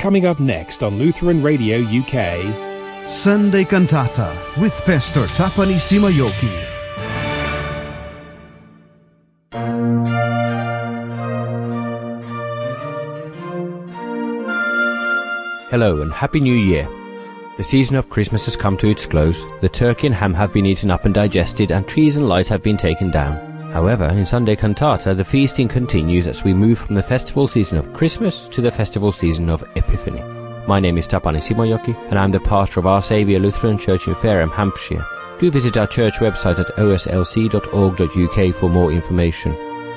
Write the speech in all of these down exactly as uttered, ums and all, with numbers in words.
Coming up next on Lutheran Radio U K, Sunday Cantata with Pastor Tapani Simayoki. Hello and Happy New Year. The season of Christmas has come to its close. The turkey and ham have been eaten up and digested, and trees and lights have been taken down. However, in Sunday Cantata, the feasting continues as we move from the festival season of Christmas to the festival season of Epiphany. My name is Tapani Simayoki, and I'm the pastor of Our Saviour Lutheran Church in Fareham, Hampshire. Do visit our church website at o s l c dot org dot u k for more information.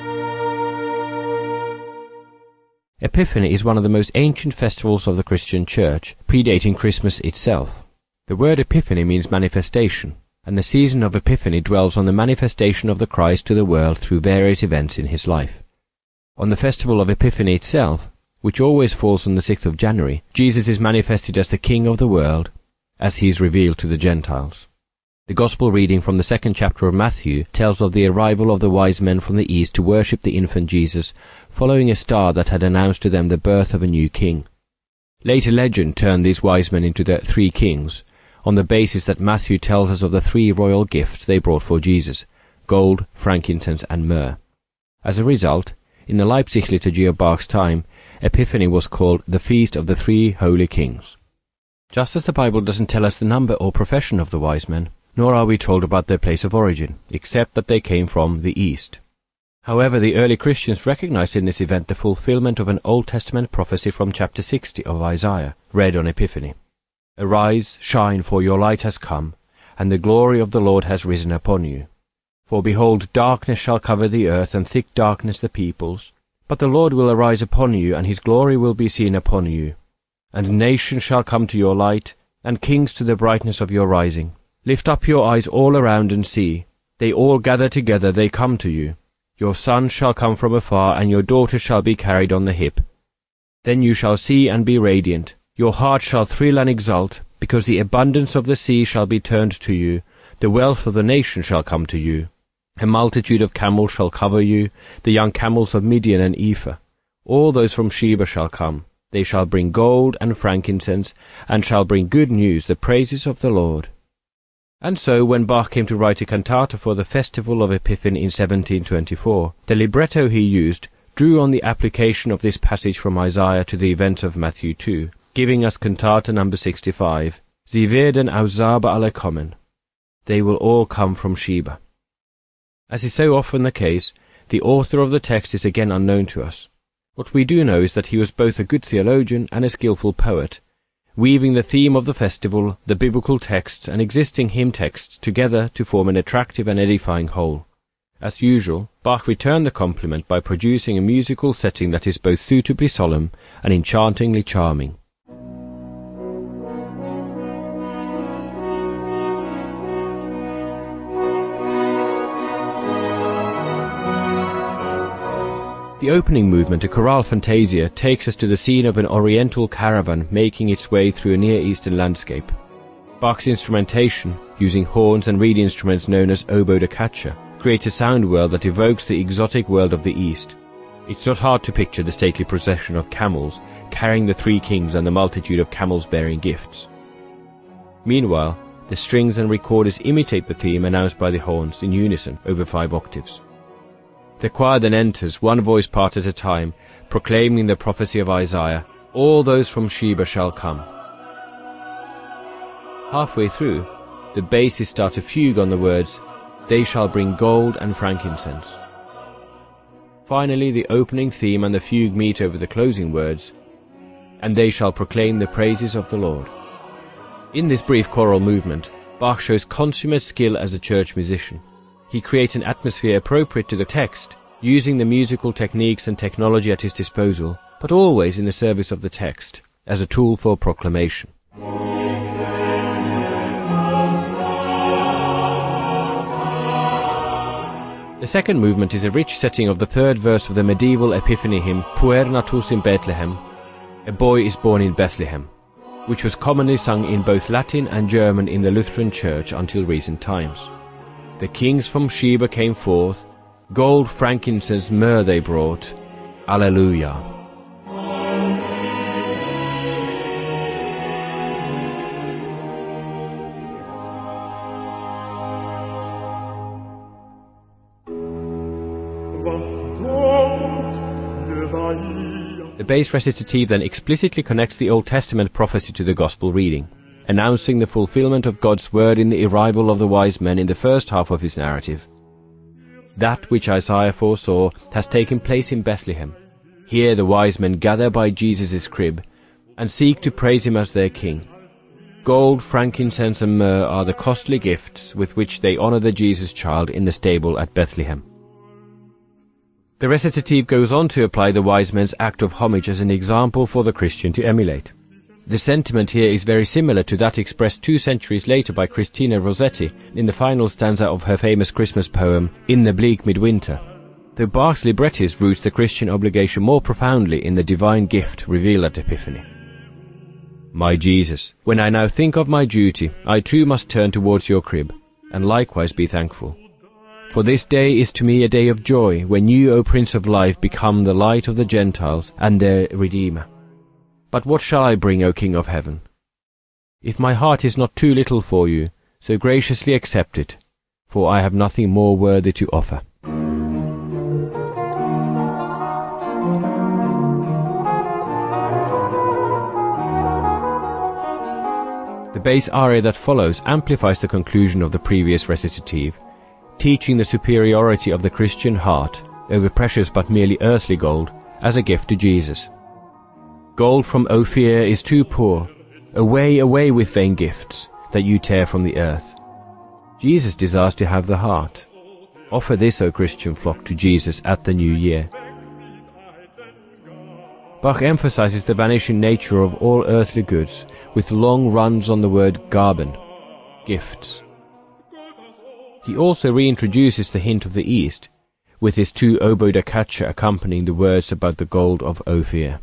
Epiphany is one of the most ancient festivals of the Christian Church, predating Christmas itself. The word Epiphany means manifestation, and the season of Epiphany dwells on the manifestation of the Christ to the world through various events in his life. On the festival of Epiphany itself, which always falls on the sixth of January, Jesus is manifested as the King of the world, as he is revealed to the Gentiles. The Gospel reading from the second chapter of Matthew tells of the arrival of the wise men from the east to worship the infant Jesus, following a star that had announced to them the birth of a new king. Later legend turned these wise men into the three kings, on the basis that Matthew tells us of the three royal gifts they brought for Jesus: gold, frankincense, and myrrh. As a result, in the Leipzig liturgy of Bach's time, Epiphany was called the Feast of the Three Holy Kings. Just as the Bible doesn't tell us the number or profession of the wise men, nor are we told about their place of origin, except that they came from the East. However, the early Christians recognized in this event the fulfillment of an Old Testament prophecy from chapter sixty of Isaiah, read on Epiphany. Arise, shine, for your light has come, and the glory of the Lord has risen upon you. For behold, darkness shall cover the earth, and thick darkness the peoples. But the Lord will arise upon you, and his glory will be seen upon you. And nations shall come to your light, and kings to the brightness of your rising. Lift up your eyes all around and see. They all gather together, they come to you. Your sons shall come from afar, and your daughters shall be carried on the hip. Then you shall see and be radiant. Your heart shall thrill and exult, because the abundance of the sea shall be turned to you. The wealth of the nation shall come to you. A multitude of camels shall cover you, the young camels of Midian and Ephah. All those from Sheba shall come. They shall bring gold and frankincense, and shall bring good news, the praises of the Lord. And so, when Bach came to write a cantata for the festival of Epiphany in seventeen twenty-four, the libretto he used drew on the application of this passage from Isaiah to the event of Matthew two, giving us cantata number sixty-five, Sie werden aus Saba alle kommen. They will all come from Sheba. As is so often the case, the author of the text is again unknown to us. What we do know is that he was both a good theologian and a skillful poet, weaving the theme of the festival, the biblical texts, and existing hymn texts together to form an attractive and edifying whole. As usual, Bach returned the compliment by producing a musical setting that is both suitably solemn and enchantingly charming. The opening movement, a chorale fantasia, takes us to the scene of an oriental caravan making its way through a Near Eastern landscape. Bach's instrumentation, using horns and reed instruments known as oboe da caccia, creates a sound world that evokes the exotic world of the East. It's not hard to picture the stately procession of camels carrying the three kings and the multitude of camels bearing gifts. Meanwhile, the strings and recorders imitate the theme announced by the horns in unison over five octaves. The choir then enters, one voice part at a time, proclaiming the prophecy of Isaiah, all those from Sheba shall come. Halfway through, the basses start a fugue on the words, they shall bring gold and frankincense. Finally, the opening theme and the fugue meet over the closing words, and they shall proclaim the praises of the Lord. In this brief choral movement, Bach shows consummate skill as a church musician. He creates an atmosphere appropriate to the text, using the musical techniques and technology at his disposal, but always in the service of the text, as a tool for proclamation. The second movement is a rich setting of the third verse of the medieval Epiphany hymn Puer natus in Bethlehem, A Boy is Born in Bethlehem, which was commonly sung in both Latin and German in the Lutheran Church until recent times. The kings from Sheba came forth, gold, frankincense, myrrh they brought. Alleluia. The base recitative then explicitly connects the Old Testament prophecy to the Gospel reading, announcing the fulfillment of God's word in the arrival of the wise men in the first half of his narrative. That which Isaiah foresaw has taken place in Bethlehem. Here the wise men gather by Jesus' crib and seek to praise him as their king. Gold, frankincense and myrrh are the costly gifts with which they honor the Jesus child in the stable at Bethlehem. The recitative goes on to apply the wise men's act of homage as an example for the Christian to emulate. The sentiment here is very similar to that expressed two centuries later by Christina Rossetti in the final stanza of her famous Christmas poem, In the Bleak Midwinter. Though Bach's librettist roots the Christian obligation more profoundly in the divine gift revealed at Epiphany. My Jesus, when I now think of my duty, I too must turn towards your crib, and likewise be thankful. For this day is to me a day of joy, when you, O Prince of Life, become the light of the Gentiles and their Redeemer. But what shall I bring, O King of Heaven? If my heart is not too little for you, so graciously accept it, for I have nothing more worthy to offer. The bass aria that follows amplifies the conclusion of the previous recitative, teaching the superiority of the Christian heart over precious but merely earthly gold as a gift to Jesus. Gold from Ophir is too poor. Away, away with vain gifts that you tear from the earth. Jesus desires to have the heart. Offer this, O Christian flock, to Jesus at the new year. Bach emphasizes the vanishing nature of all earthly goods with long runs on the word Gaben, gifts. He also reintroduces the hint of the East, with his two oboe da caccia accompanying the words about the gold of Ophir.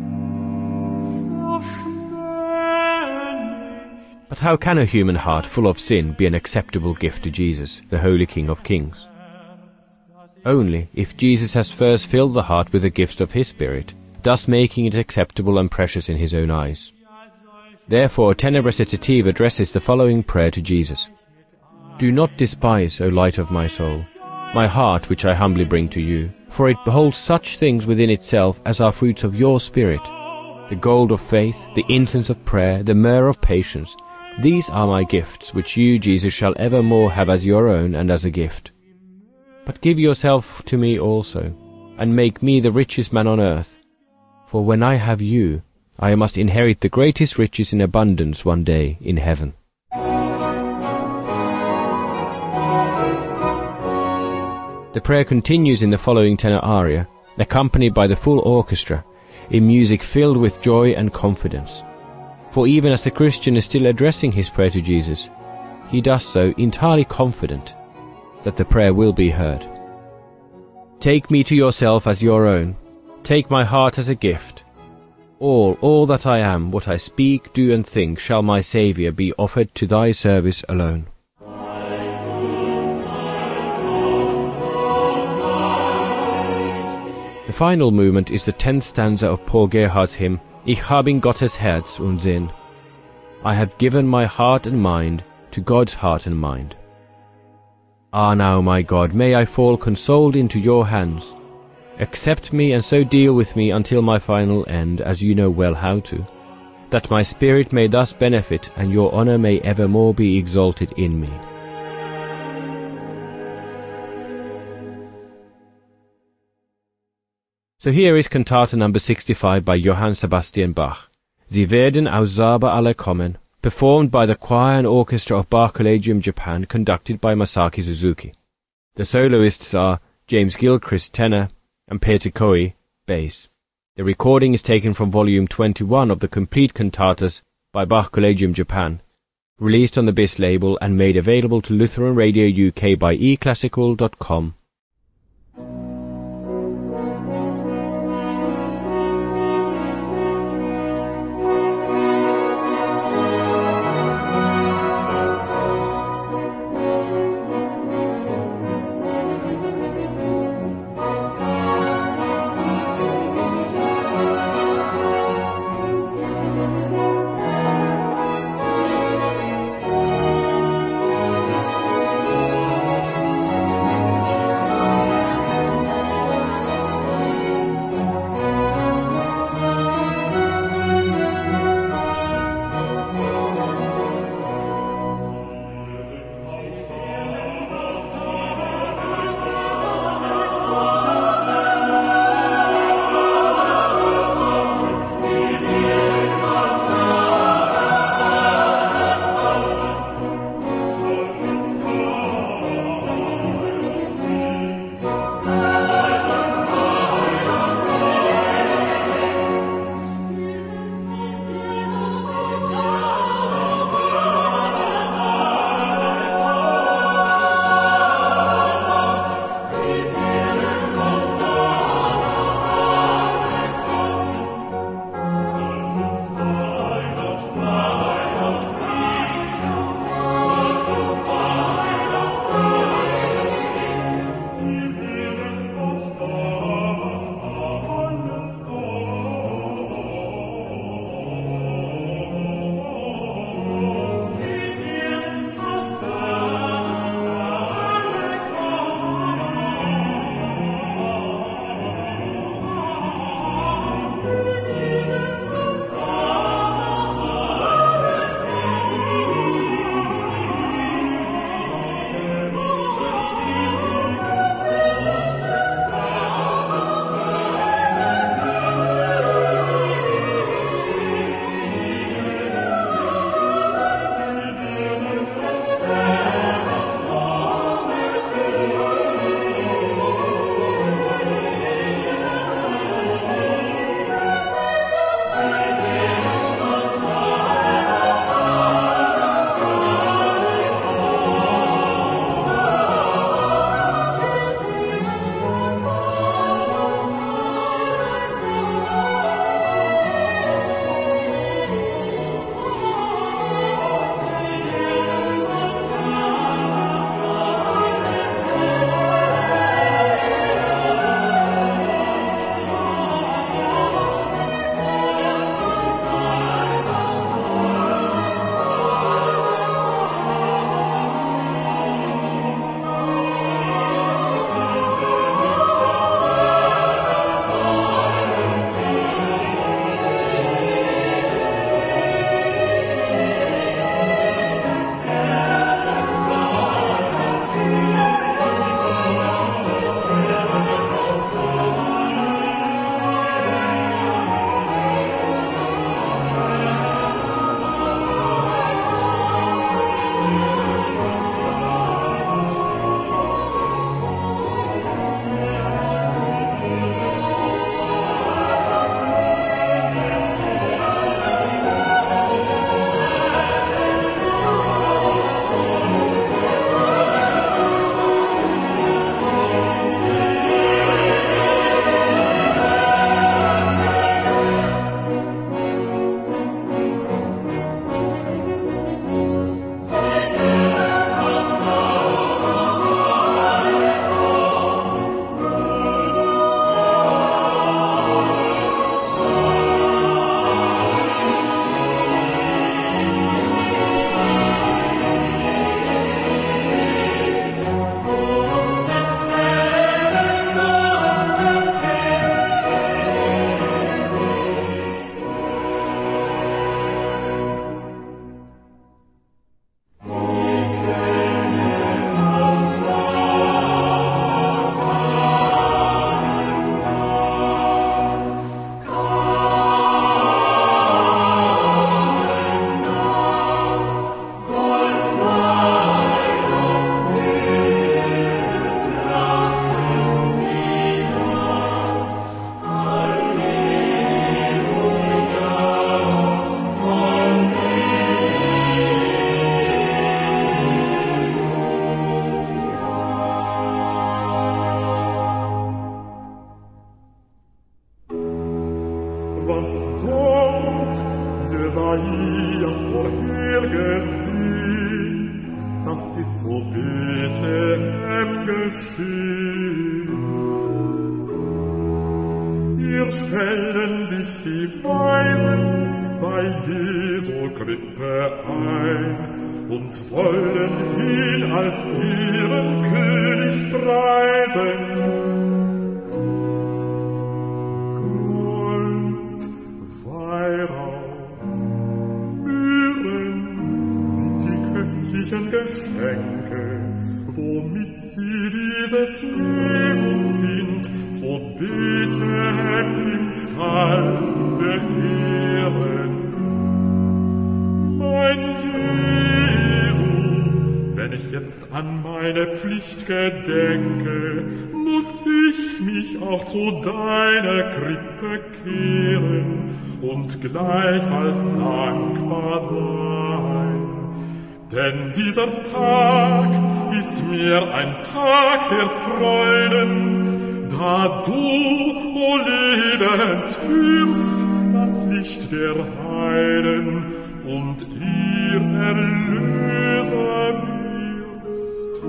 But how can a human heart full of sin be an acceptable gift to Jesus, the Holy King of Kings? Only if Jesus has first filled the heart with the gifts of his Spirit, thus making it acceptable and precious in his own eyes. Therefore, tenor recitative addresses the following prayer to Jesus. Do not despise, O light of my soul, my heart which I humbly bring to you, for it beholds such things within itself as are fruits of your Spirit, the gold of faith, the incense of prayer, the myrrh of patience. These are my gifts, which you, Jesus, shall evermore have as your own and as a gift. But give yourself to me also, and make me the richest man on earth, for when I have you, I must inherit the greatest riches in abundance one day in heaven. The prayer continues in the following tenor aria, accompanied by the full orchestra, in music filled with joy and confidence. For even as the Christian is still addressing his prayer to Jesus, he does so entirely confident that the prayer will be heard. Take me to yourself as your own. Take my heart as a gift. All, all that I am, what I speak, do and think, shall my Saviour be offered to thy service alone. The final movement is the tenth stanza of Paul Gerhardt's hymn, Ich hab in Gottes Herz und Sinn. I have given my heart and mind to God's heart and mind. Ah, now, my God, may I fall consoled into your hands. Accept me and so deal with me until my final end, as you know well how to, that my spirit may thus benefit and your honour may evermore be exalted in me. So here is Cantata number sixty-five by Johann Sebastian Bach. Sie werden aus Saba alle kommen, performed by the choir and orchestra of Bach Collegium Japan, conducted by Masaki Suzuki. The soloists are James Gilchrist, tenor, and Peter Coe, bass. The recording is taken from volume twenty-one of the complete cantatas by Bach Collegium Japan, released on the B I S label and made available to Lutheran Radio U K by e classical dot com. dort Jesajas vorhergesehen, das ist vor Bethlehem geschehen. Hier stellen sich die Weisen bei Jesu Krippe ein und wollen ihn als ihren König preisen. Gold, Weihrauch, Myrrhen sind die köstlichen Geschenke, womit sie dieses Jesuskind vor Bethlehem im Stall beehren. Mein Jesu, wenn ich jetzt an meine Pflicht gedenke, muss ich mich auch zu deiner Krippe kehren und gleichfalls dankbar sein. Denn dieser Tag ist mir ein Tag der Freuden, da du, o Lebensfürst, das Licht der Heiden und ihr Erlöser wirst.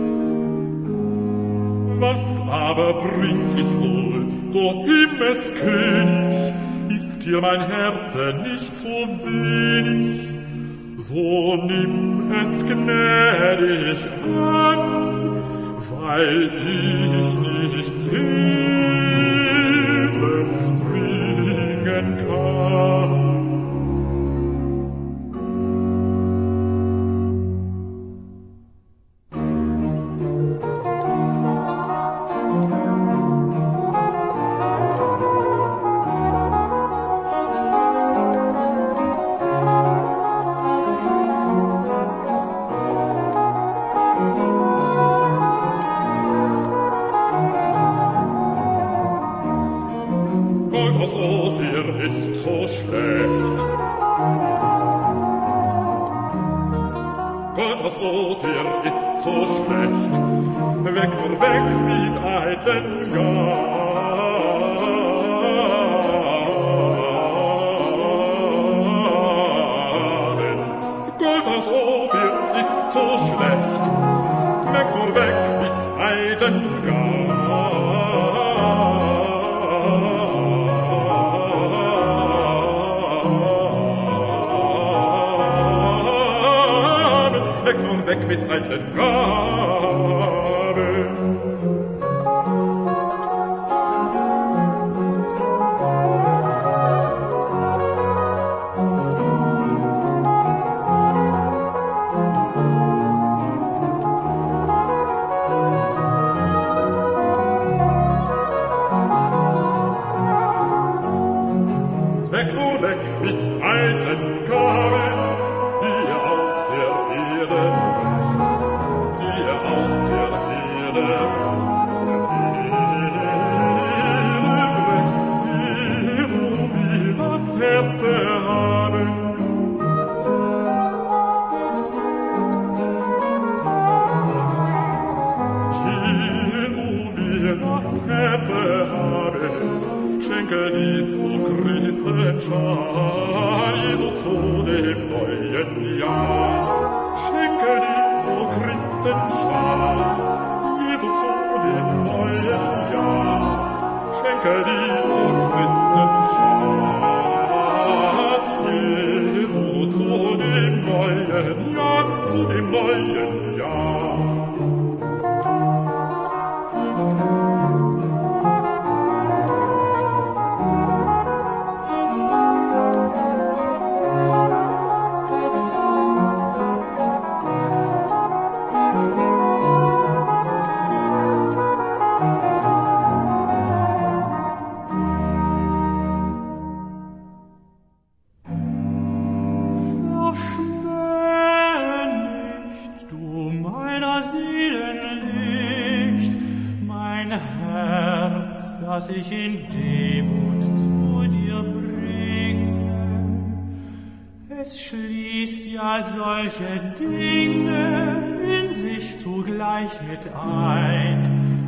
Was aber bring ich wohl, du Himmelskönig, ist dir mein Herze nicht so wenig, so nimm es gnädig an, weil ich nichts Edles bringen kann.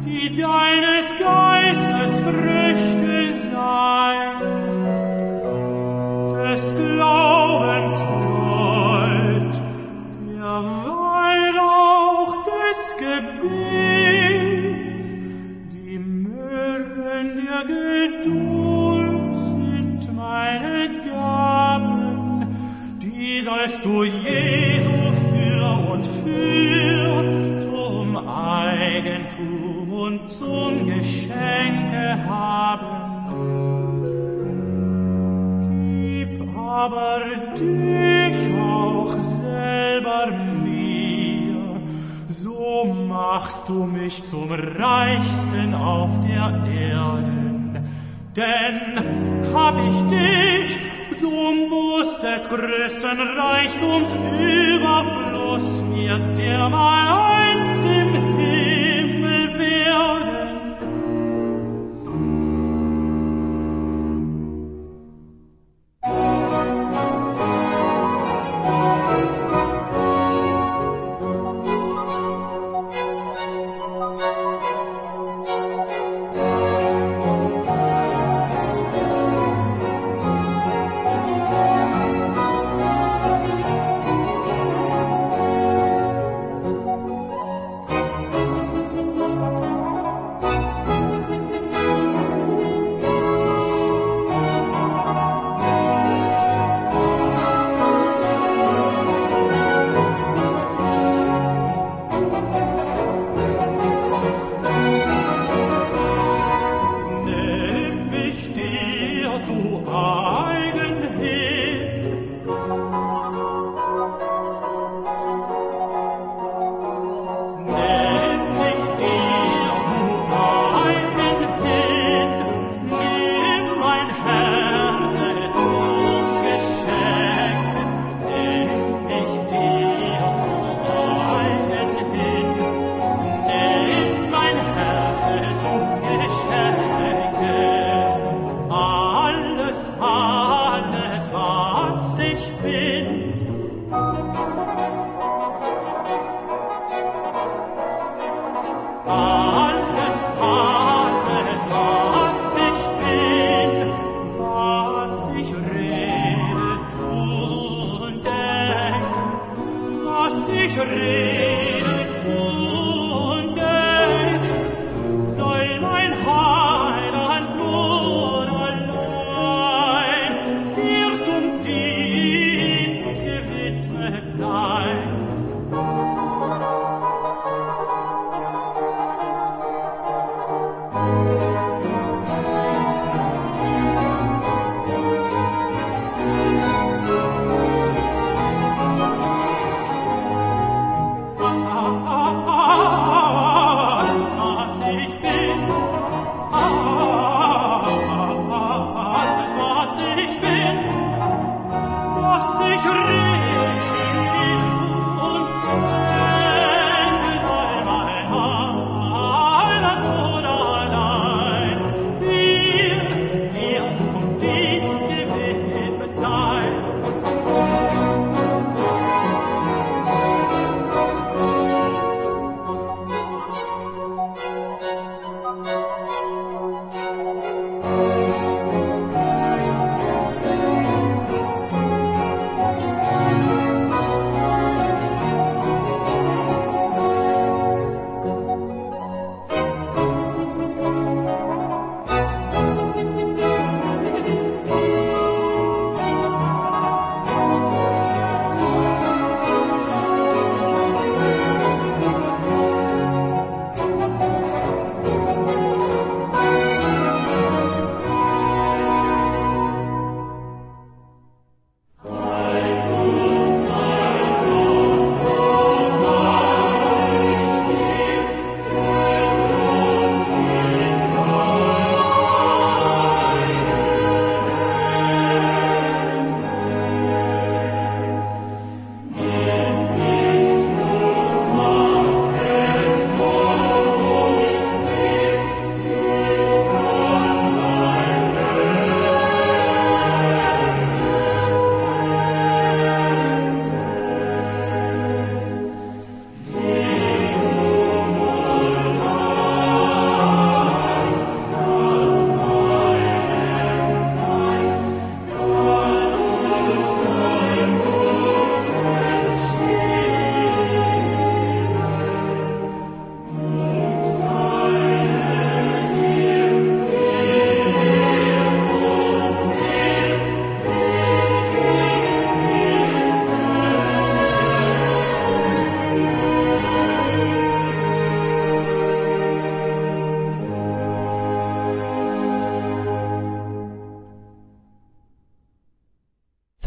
Deines Geistes Früchte sein. des Glaubens Gold, der Weihrauch des Gebets, die Myrrhen der Geduld sind meine Gaben, die sollst du Jesu für und für zum Eigentum und zum Geschenke haben. Aber dich auch selber mir, so machst du mich zum Reichsten auf der Erden. Denn hab ich dich, so muß des größten Reichtums Überfluss mir dermaleinst im Himmel werden.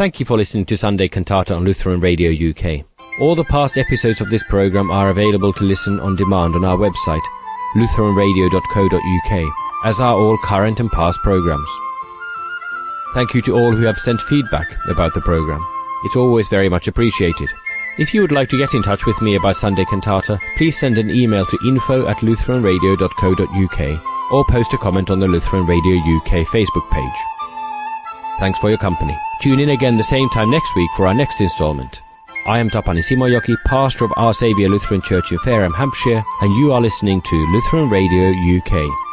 Thank you for listening to Sunday Cantata on Lutheran Radio U K. All the past episodes of this program are available to listen on demand on our website, lutheran radio dot co dot u k, as are all current and past programs. Thank you to all who have sent feedback about the program. It's always very much appreciated. If you would like to get in touch with me about Sunday Cantata, please send an email to info at lutheran radio dot co dot u k or post a comment on the Lutheran Radio U K Facebook page. Thanks for your company. Tune in again the same time next week for our next instalment. I am Tapani Simojoki, pastor of Our Saviour Lutheran Church in Fareham, Hampshire, and you are listening to Lutheran Radio U K.